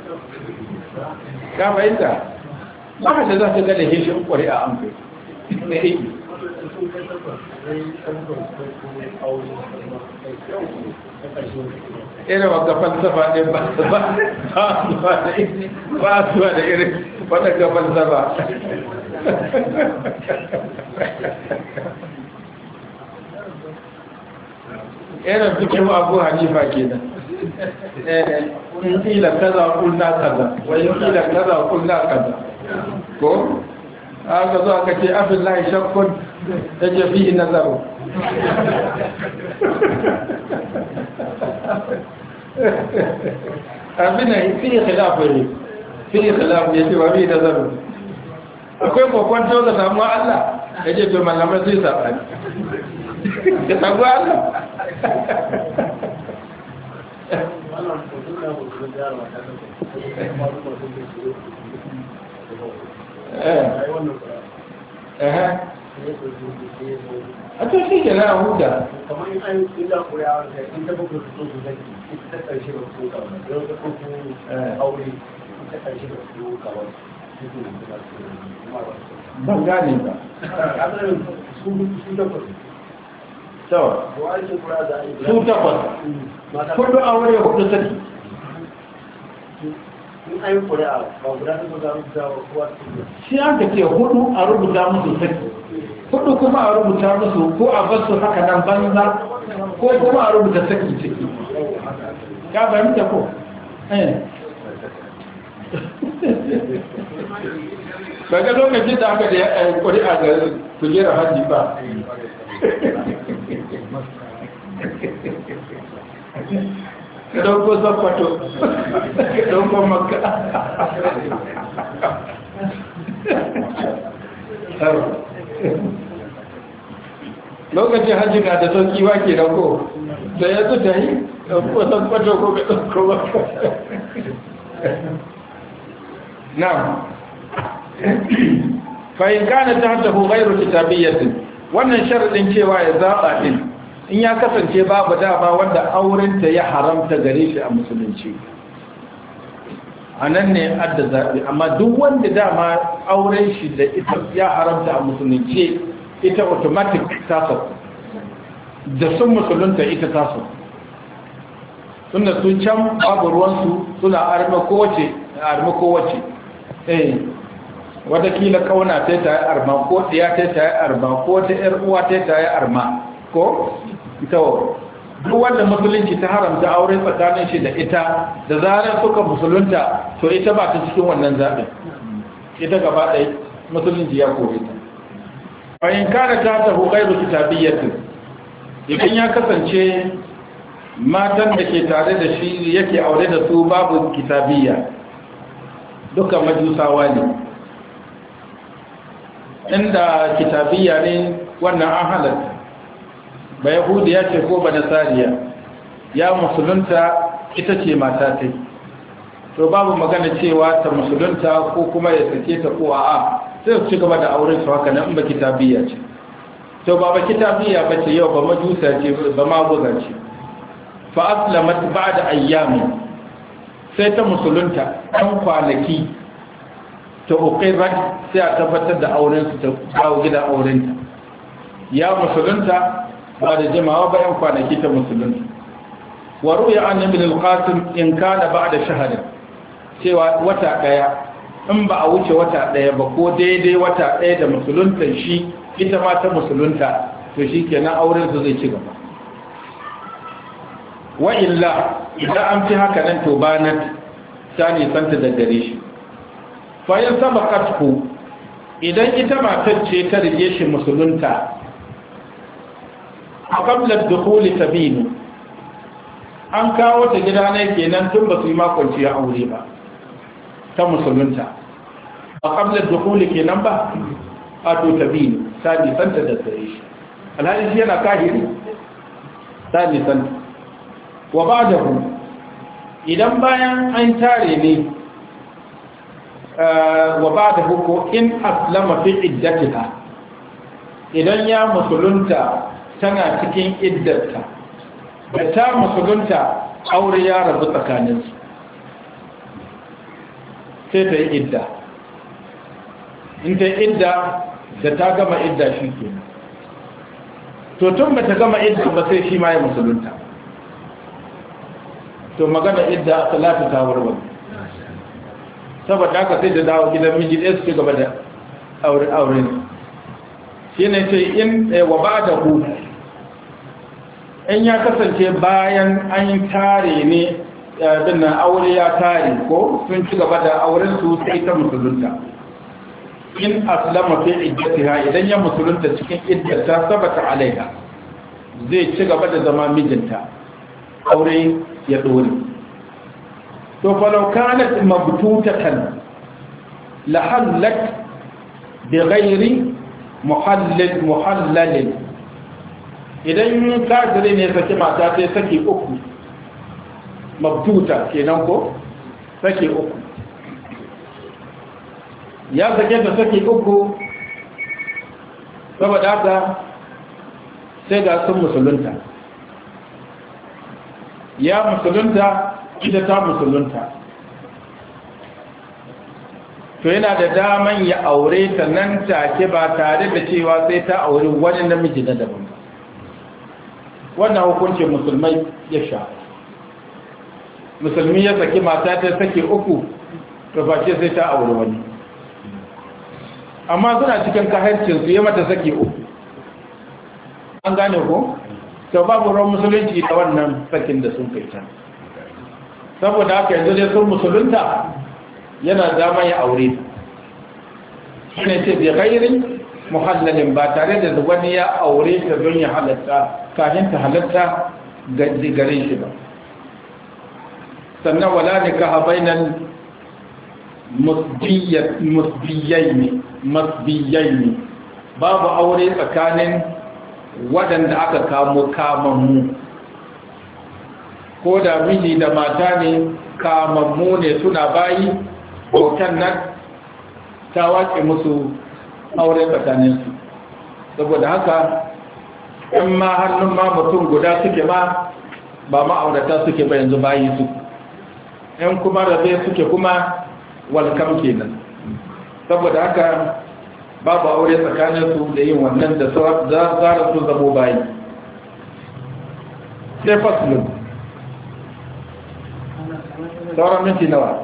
ka fahimta ba da za ta gane shi in ƙuri'a an kai ne aiki irin waka falsafa ɗin ba ba su da irin waɗanda falsafa irin cikin abu hanifa ke nan in ƙila kaza ƙulna kaza wani ƙila kaza ƙulna kaza ko aka zo aka ce afin lahi shakkun da ke fi nazaru abin da fi khilafin fi khilafin ya ce ba fi nazaru akwai kwakwanto da samuwa Allah ya ce to malamai sai saɓani ya samuwa Allah a to shi ke na huda kamar yin an yi da kuri'a wanda in ta bugu da so su zai ita ta karshe ba su kawo da yau ta kuku aure ita karshe ba su kawo ban gane ba su takwas hudu aure hudu saki shi an ka ce hudu a rubuta musu saki hudu kuma a rubuta musu ko a basu haka nan banza ko kuma a rubuta saki ciki ka fahimta ko eh ba ga lokacin da aka da ya kuri a ga kujera hajji ba ka dauko sakwato ka dauko makka lokacin hajji na da sauki wa ke dauko da ya su ta yi dauko sakwato ko ka dauko makka na'am fa in kana tahtahu ghayru kitabiyyatin wannan sharadin cewa ya zaba din in ya kasance babu dama wanda aurenta ya haramta gare shi a musulunci anan ne adda zabi amma duk wanda dama auren shi da ita ya haramta a musulunci ita automatic taso da sun musulunta ita taso tunda sun can babu ruwansu suna arma kowace arma kowace eh watakila kauna ta ta yi arma ko ɗiya ta ta yi arma ko ta ‘yar uwa ta ta yi arma ko ita duk wanda musulunci ta haramta aure tsakanin shi da ita da zarar suka musulunta to ita ba ta cikin wannan zaɓin ita gaba ɗaya musulunci ya kore ta bayan kada ta tafi gairu kitabiyyatin idan ya kasance matan da ke tare da shi yake aure da su babu kitabiyya duka majusawa ne inda kitabiyya ne wannan an halatta ba yahudiya ce ko ba nasariya ya musulunta ita ce mata ta to babu magana cewa ta musulunta ko kuma ya sake ta ko a'a sai su ci gaba da auren su haka nan ba kitabiyya ce to ba ba kitabiyya ba ce yau ba majusa ce ba maguza ce fa aslamat ba'da ayyami sai ta musulunta ɗan kwanaki ta uqirat sai a tabbatar da auren su ta kawo gidan aurenta ya musulunta ba da jimawa bayan kwanaki ta musulunta wa ruya an ibn al-qasim in kana ba'da shahrin cewa wata daya in ba a wuce wata daya ba ko daidai wata daya da musulunta shi ita ma ta musulunta to shikenan auren su zai ci gaba wa illa idan an fi haka nan to banat ta nisanta da gare shi fayin sabaqathu idan ita matar ce ta rige shi musulunta a qabla ad-dukhul tabinu an kawo ta gida ne kenan tun ba su yi makonci ya aure ba ta musulunta a qabla ad-dukhul kenan ba a to tabinu ta nisanta da gare shi alhali shi yana kahiri ta nisanta wa ba'dahu idan bayan an tare ne wa ba'dahu ko in aslama fi iddatiha idan ya musulunta tana cikin iddarta da ta musulunta aure ya rabu tsakaninsu sai ta yi idda in ta yi idda da ta gama idda shi ke to tun ba ta gama idda ba sai shi ma ya musulunta to magana idda a salatu ta warware saboda haka sai da dawo gidan miji ɗaya suke gaba da aure ne shi ne ce in wa ba da hu in ya kasance bayan an tare ne binnan aure ya tare ko sun ci gaba da auren su sai ta musulunta in aslama fi iddatiha idan ya musulunta cikin iddata sabata alaiha zai ci gaba da zama mijinta aure ya dore to falau kanat mabtutatan la halat bi ghairi muhallal muhallal idan kafiri ne saki mata sai saki uku mabtuta kenan ko saki uku ya sake da saki uku saboda haka sai ga sun musulunta ya musulunta ita ta musulunta to yana da daman ya aure ta nan take ba tare da cewa sai ta aure wani namiji na daban ba. Wannan hukuncin musulmai ya sha. Musulmi ya saki mata ta sake uku to ba ce sai ta aure wani, amma suna cikin kahancin su ya mata sake uku. An gane ko? To babu ruwan musulunci da wannan sakin da sun kai ta. Saboda haka yanzu dai sun musulunta yana dama ya aure shi ne ce bai gairin muhallalin ba tare da wani ya aure ta don ya halatta kafin ta halatta gare shi ba. Sannan wala nikaha bainal musbiyaini, babu aure tsakanin waɗanda aka kamo kamammu, ko da miji da mata ne kamammu ne suna bayi, hoton nan ta wace musu aure tsakaninsu. Saboda haka in ma hannun ma mutum guda suke ma ba ma'aurata suke ba, yanzu bayi su. In kuma rabe suke kuma walkam kenan. Saboda haka babu aure tsakaninsu da yin wannan da zara su zamo bayi. Sai fasulun sauran minti nawa?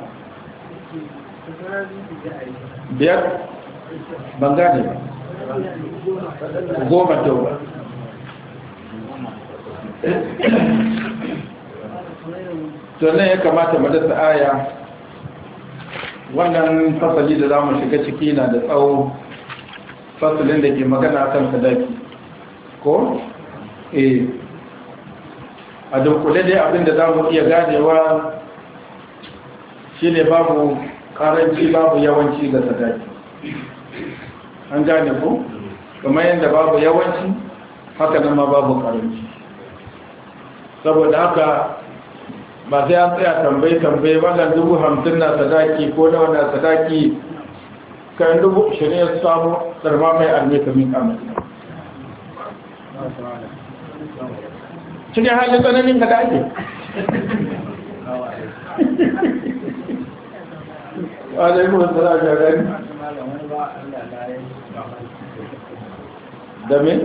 Biyar? Ban gane ba. Goma to ba. Sannan ya kamata mu dasa aya. Wannan fasali da za mu shiga ciki na da tsawo, fasalin da ke magana kan sadaki. Ko? Eh. A dunkule dai abinda za mu iya ganewa shi ne babu karanci babu yawanci ga sadaki. An gane ku? Kuma yadda babu yawanci haka nan ma babu karanci. Saboda haka ba sai an tsaya tambaye-tambaye wannan dubu hamsin na sadaki ko na wannan sadaki kan dubu shirin ya samu tsarma mai alme kamin kamar. Cikin halin tsananin ka da ake. Wadda yi wasu na shagari da min?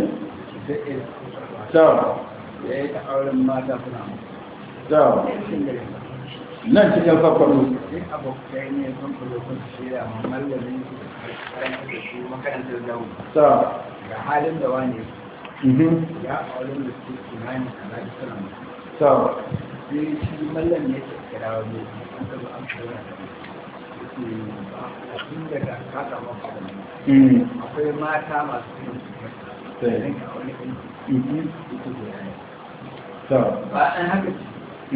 Tawa ya yi ta auren mata suna tawa nan cikin fakwaro duk abokai ne sun kuzo sun shirya mallamin karanta da su makarantar zaun tawa ga halin da wani ya auren da su kimanin kaza da suna tawa sai shi mallam ne ke kira wani an ka zo an kira da tun daga kasa mafi akwai mata masu yin ka wani ɗin ita da yaya ba an haka ce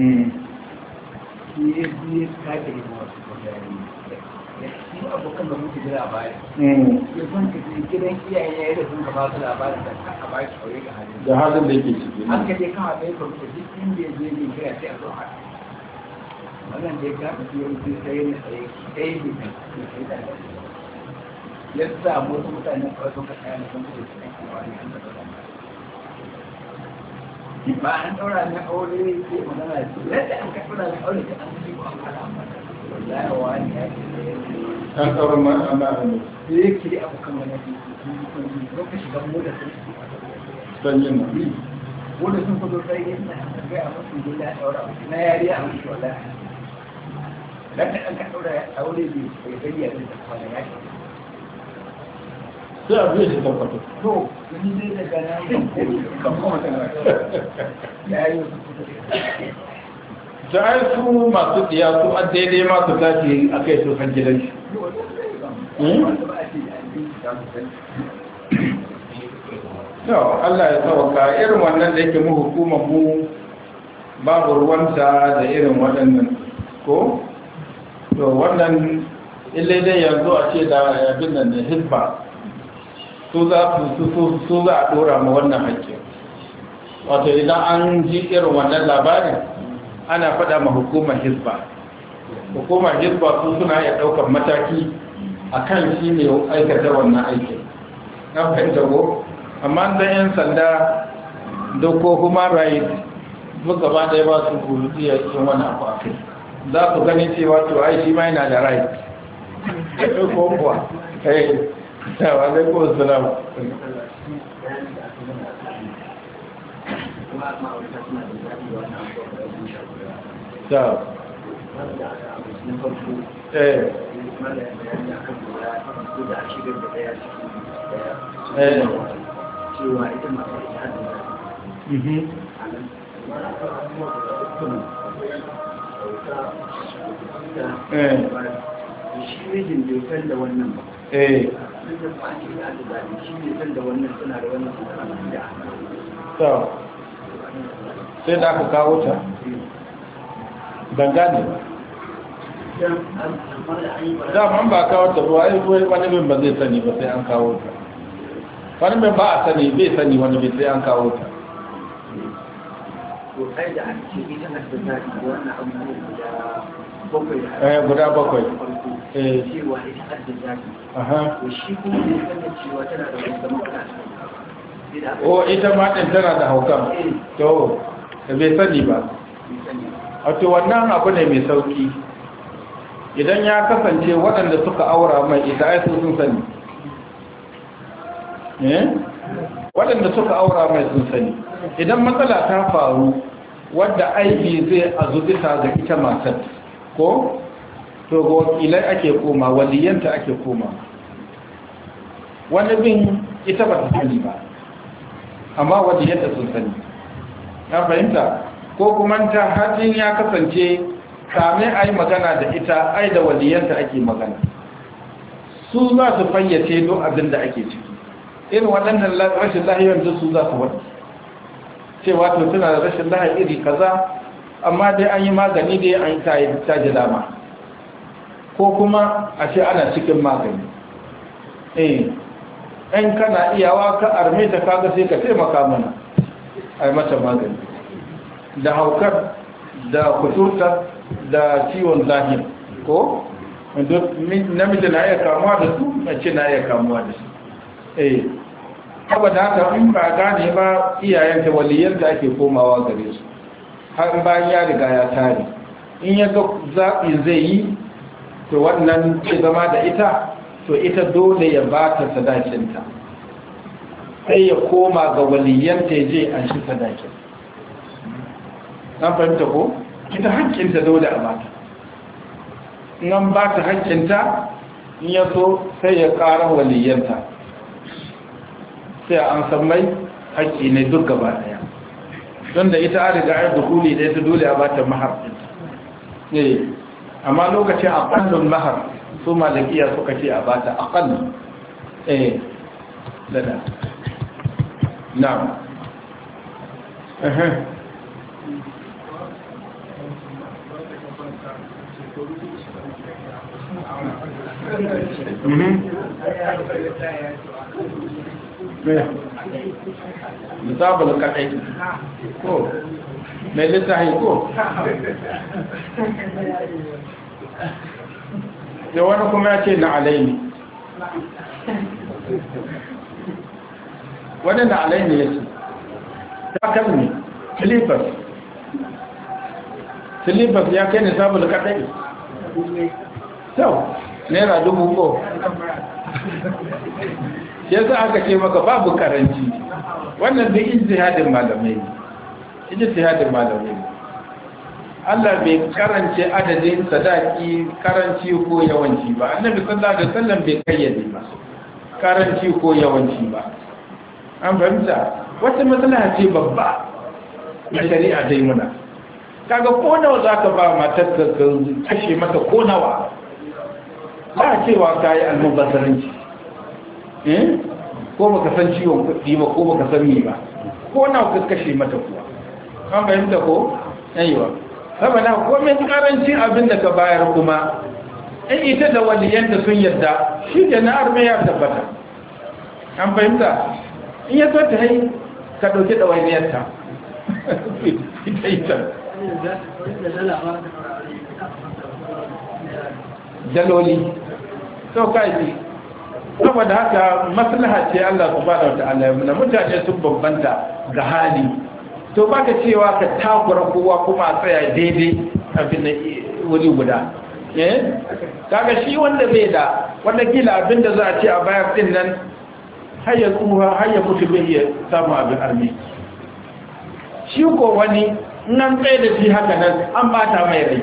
shi ya biye kake yi wasu kwayari ya shi abokan da muke jira baya ya san ka je gidan iyayen yayi da sun ka ba su labarin da ka ba shi aure ga halin da halin da yake ciki an ka je ka haɗe ka rufe duk inda ya je ne kira sai a zo haɗe wannan da ya gafa su yanzu sai ne tsaye ɗaya ne kai da ya samu wasu mutane kawai sun ka tsaya na sun kuɗe su ɗan kuma ne an ka ɗaura ba an ɗaura na aure sai magana ce yadda an ka ɗaura na aure sai an ci ko an kala wallahi wani ya ce an ɗaura ma ana hannu sai ya kiri abokan wani ya ce sun ka shiga mota sun sanyin nan wanda sun kudu sai yin na gaya masu gida ya ɗaura na yari a mashi wallahi dan da an ka ɗaura ya aure bai bai bayyana da kwana ya ce sai a biya shi tabbatar to wani zai daga na kan kuma tana ya yi da ai su masu tsiya su an daidai masu tashi a kai su san gidan shi yau Allah ya sauka irin wannan da yake mu hukumar mu babu ruwanta da irin waɗannan ko to wannan illai dai yanzu a ce da abin nan da hisba su za su za a dora ma wannan haƙƙi wato idan an ji irin wannan labarin ana faɗa ma hukumar hisba hukumar hisba su suna iya ɗaukar mataki a kan shi ne aikata wannan aikin na fahimta ko amma da 'yan sanda doko human rights duk gaba ɗaya ba su iya yin wani abu a kai za su gani cewa to ai shi ma yana da right ko kuwa eh wa alaikum assalam da eh eh cewa ita masu ita da shi mijin bai san da wannan ba eh sun da ba shi da zaɓi shi bai san da wannan suna da wannan suna da to sai da aka kawo ta ban gane da man ba kawo ta ruwa ai wani bin ba zai sani ba sai an kawo ta wani bin ba a sani bai sani wani bin sai an kawo ta to kai da an ce ita na da zaɓi wannan abubuwan guda bakwai eh guda bakwai eh cewa ita na da zaɓi aha to shi kuma ne sanin cewa tana da wani zama kana o ita ma din tana da haukan to da bai sani ba wato wannan abu ne mai sauki idan ya kasance waɗanda suka aura mai ita ai sun sani eh waɗanda suka aura mai sun sani idan matsala ta faru wadda aibi zai azubita ga ita matar ko to ga wakilai ake koma waliyanta ake koma wani bin ita ba ta sani ba amma waliyanta sun sani na fahimta ko kuma ta hajjin ya kasance kame a yi magana da ita ai da waliyanta ake magana su za su fayyace don abin da ake ciki irin waɗannan rashin lahiyar da su za su wani cewa to tana da rashin lahiyar iri kaza amma dai an yi magani dai an yi ta ji dama ko kuma a ce ana cikin magani eh ɗan kana iyawa ka arme ta kaga sai ka taimaka mana a yi mata magani da haukar da kuturta da ciwon zahir ko namiji na iya kamuwa da su mace na iya kamuwa da su eh saboda haka in ba gane ba iyayenta waliyanta ake komawa gare su har bayan ya riga ya tare in ya ga zaɓi zai yi to wannan ke zama da ita to ita dole ya ba ta sadakinta sai ya koma ga waliyanta ya je an shi sadakin an fahimta ko ita hankinta dole a bata in an ba ta hankinta in ya so sai ya ƙara waliyanta sai an san mai haƙƙi ne duk gaba ɗaya don da ita an riga ya dukuli da ita dole a bata mahar ne amma lokacin aƙallun mahar su malakiya suka ce a bata aƙallun eh dada na misabal kadai ko mai littahi ko da wani kuma ya ce na alaini wani na alaini ya ce ta kalmi silifas silifas ya kai nisabal kadai sau naira dubu ko yanzu aka ce maka babu karanci wannan da ijtihadin malamai ne ijtihadin malamai ne Allah bai karance adadin sadaki karanci ko yawanci ba annabi sallallahu alaihi wasallam bai kayyade ba karanci ko yawanci ba an fahimta wata matsala ce babba na shari'a dai muna kaga ko nawa zaka ba matar ka kashe mata ko nawa ba cewa kai almubazzaranci eh ko baka san ciwon kuɗi ba ko baka san me ba ko nawa ka kashe mata kuwa an fahimta ko aiwa saboda ko mai karanci abin da ka bayar kuma in ita da waliyanta sun yarda shi da na arme ya tabbata an fahimta in ya so ta hai ka dauki ɗawainiyarta ita ita daloli to kai saboda haka maslaha ce Allah subhanahu wataala ya muna mutane sun bambanta ga hali to baka cewa ka takura kowa kuma a tsaya daidai abin da wuri guda eh kaga shi wanda bai da wanda kila abinda za a ce a bayar din nan har ya tsuha har ya mutu bai iya samu abin armi shi ko wani nan tsaye da shi haka nan an bata mai rai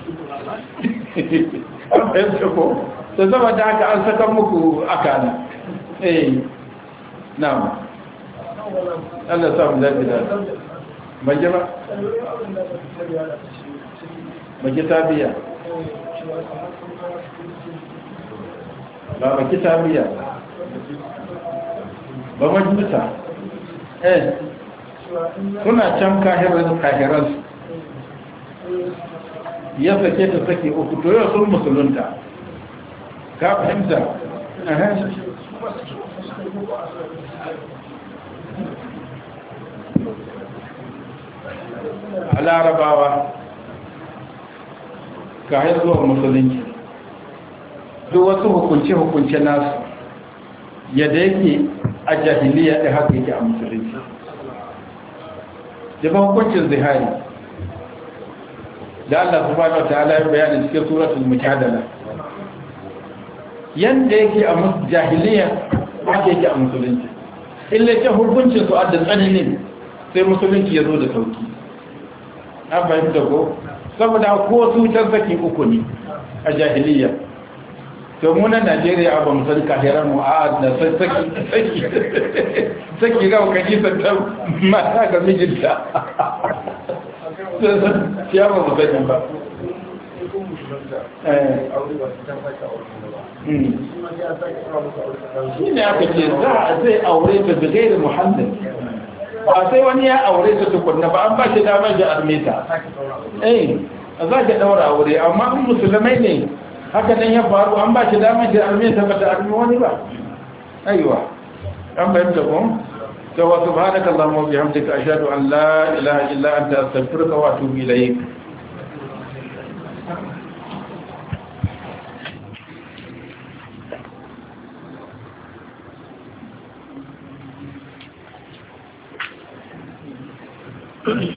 an fahimta ko ta zama da haka an saka muku akana eh na'am Allah samu zafi da maje ba maje tabiya ba maje tabiya ba majusa eh suna can kahiran kahiran ya sake ta sake uku to yau sun musulunta ka fahimta a larabawa kayan zuwa musulunci duk wasu hukunce-hukunce nasu yadda yake a jahiliya da haka yake a musulunci daga hukuncin zihari da Allah subhanahu wa ta'ala ya bayani cikin suratul mujadala yanda yake a jahiliya haka yake a musulunci illa ta hukuncin su adda tsananin sai musulunci ya zo da sauki an fahimta ko saboda ko su can saki uku ne a jahiliya to mu na Najeriya a ba mu san kahiran mu a da saki saki saki ga kaji ta mata ga mijinta ya ba mu sani ba eh shi ne aka ce za a zai aure ta da gairin muhallin ba sai wani ya aure ta tukunna ba an ba shi damar da armeta eh za ka daura aure amma in musulmai ne haka nan ya faru an ba shi damar da armeta ba ta armi wani ba aiwa an bayan da kun ta wasu subhanaka allahumma wa bihamdika ashhadu an la ilaha illa anta astaghfiruka wa atubu ilayk Thank you.